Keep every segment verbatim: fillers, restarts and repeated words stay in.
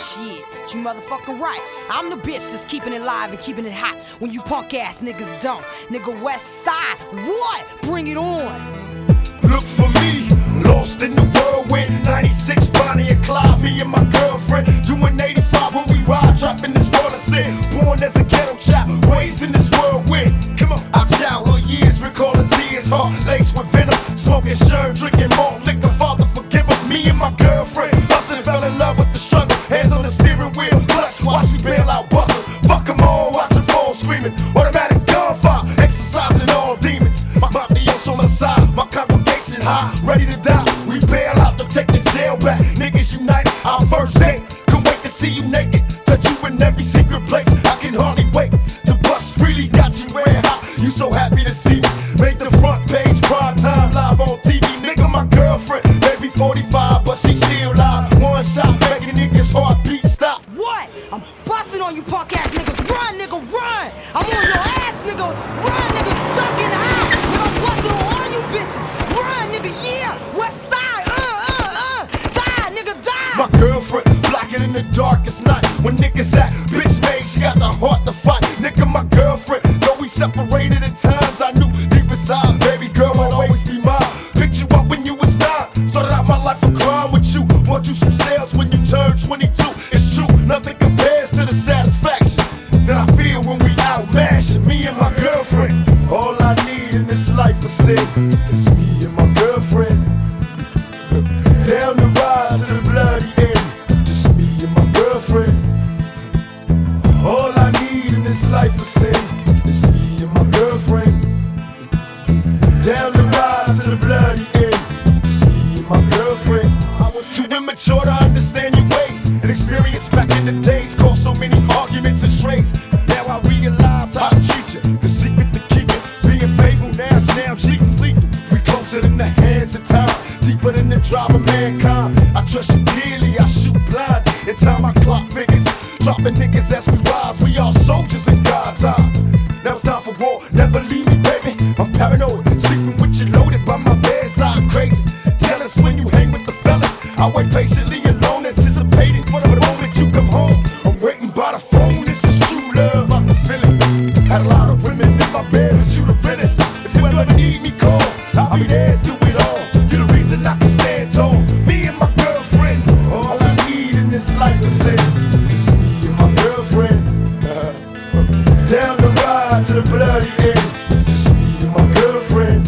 Shit, you motherfucking right. I'm the bitch that's keeping it live and keeping it hot when you punk ass niggas don't. Nigga West Side, what? Bring it on. Look for me, lost in the whirlwind. ninety-six Bonnie and Clyde, me and my girlfriend. Doing eighty-five when we ride, dropping this world of sin. Born as a ghetto child, raised in this whirlwind. Come on, our childhood years, recalling tears, heart laced with venom. Smoking sherm, drinking malt liquor, Father forgive him. Me and my girlfriend, hustling, fell in love with the struggle. Hands on the steering wheel, clutch, watch me bail out, bustle. Fuck them all, watch them fall screaming. Automatic gunfire, exercising all demons. My mafioso on my side, my congregation high, ready to die. We bail out to take the jail back. Niggas unite, our first date. Can't wait to see you naked, touch you in every secret place. I can hardly wait to bust freely. Got you wearing hot, you so happy to see me. Make the front page, prime time, live on T V. Nigga, my girlfriend, maybe forty-five, but she still live. One shot, making niggas heartbeat stop. What? I'm busting on you punk ass niggas. Run, nigga, run. I'm on your ass, nigga. Run, nigga, ducking high. Nigga, I'm busting on all you bitches. Run, nigga, yeah. West Side, uh, uh, uh. Die, nigga, die. My girlfriend, blocking in the darkest night. When niggas at bitch made, she got the heart to fight. Nigga, my girlfriend, though we separated at times, I knew deep inside, baby girl would always be mine. Picked you up when you was nine. Started out my life of crime with you. Bought you some sales when you turned twenty-two. It's true, nothing compares to the satisfaction that I feel when we out mashing. Me and my girlfriend, all I need in this life is sin. It's me and my girlfriend. Down the ride to the bloody end. Just me and my girlfriend. All I need in this life is sin. It's me and my girlfriend. Down the ride to the bloody end. Just me and my girlfriend. I was too immature to understand your ways and experience back in the days. Caused so many arguments and strays. Now I realize how to treat you. The secret to keep it, being faithful. Now, now cheating's lethal. We closer than the hands of time, deeper than the drive of mankind. I trust you dearly, I shoot blind. In time I clock figures, dropping niggas as we rise. We all soldiers in God's eyes. Now it's time for war, never leave me, baby. I'm paranoid, sleeping with you loaded by my bedside. Crazy, jealous when you hang with the fellas. I wait patiently alone, anticipating for the moment you come home. I'm waiting by the phone, this is true love, I can feel it. Had a lot of women in my bed, but you the realest. If you ever need me, call, I'll be there, do it all. You're the reason I can stand tall. Me and my girlfriend, all I need in this life is sin. Just me and my girlfriend. Down the ride to the bloody end. Just me and my girlfriend.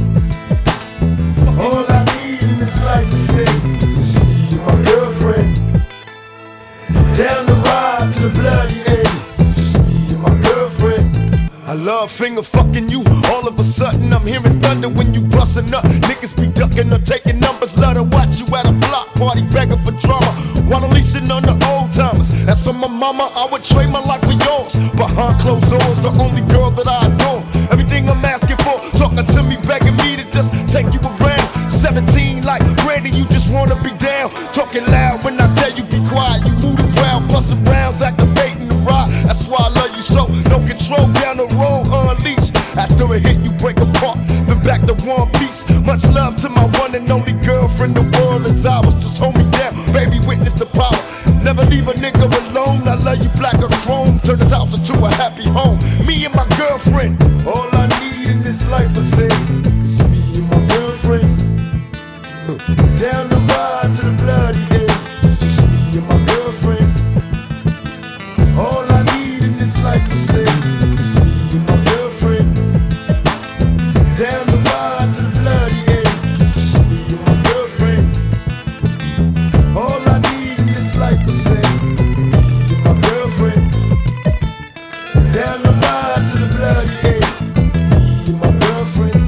All I need in this life is sin. Just me and my girlfriend. Down the ride to the bloody end. Just me and my girlfriend. I love finger fucking you. All of a sudden I'm hearing thunder when you bustin' up. Niggas be ducking or taking numbers. Love to watch you at a block party begging for drama while unleashing on the old timers. That's on my mama, I would trade my life for yours. Behind closed doors, the only girl that I adore. Everything I'm asking for, talking to me, begging me to just take you around. Seventeen like Brandy, you just wanna be down. Talking loud when I tell you be quiet. You move the crowd, busting rounds, activating the ride. That's why I love you so. No control down the road, unleashed. After a hit, you break apart, then back to one piece. Much love to my one and only girlfriend. The world is ours, just hold me down, baby, witness the power. Never leave a nigga alone. I love you black or chrome. Turn this house into a happy home. Me and my girlfriend. All I need in this life is sin. It's me and my girlfriend. Down the ride to the bloody end. Just me and my girlfriend. All I need in this life is sin. It's me and my girlfriend. Down the ride to the bloody end. Just me and my girlfriend. All I need in this life is sin. Me and my girlfriend. Down the ride to the bloody end. Me and my girlfriend.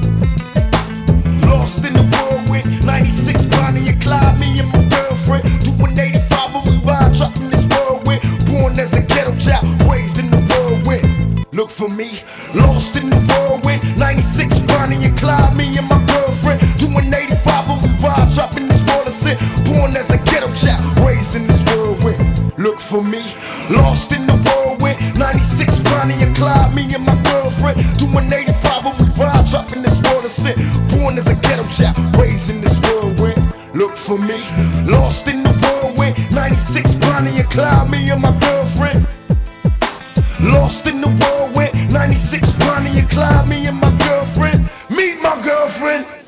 Lost in the whirlwind, ninety-six Bonnie and Clyde. Me and my girlfriend doing eighty-five when we ride, dropping this whirlwind. Born as a ghetto child, raised in the whirlwind. Look for me, lost in the whirlwind, ninety-six Bonnie and Clyde. Me and my girlfriend doing eighty-five when we ride, dropping this world of sin. Born as a ghetto child, raised in this whirlwind. Look for me, lost in the whirlwind, ninety-six Bonnie and Clyde. Me and my girlfriend doing eighty-five when we ride, dropping this world of sin. Born as a ghetto child, raised in this whirlwind. Look for me, lost in the whirlwind. whirlwind. ninety-six Bonnie and Clyde, me and my girlfriend. Lost in the whirlwind. ninety-six Bonnie and Clyde, me and my girlfriend. Meet my girlfriend.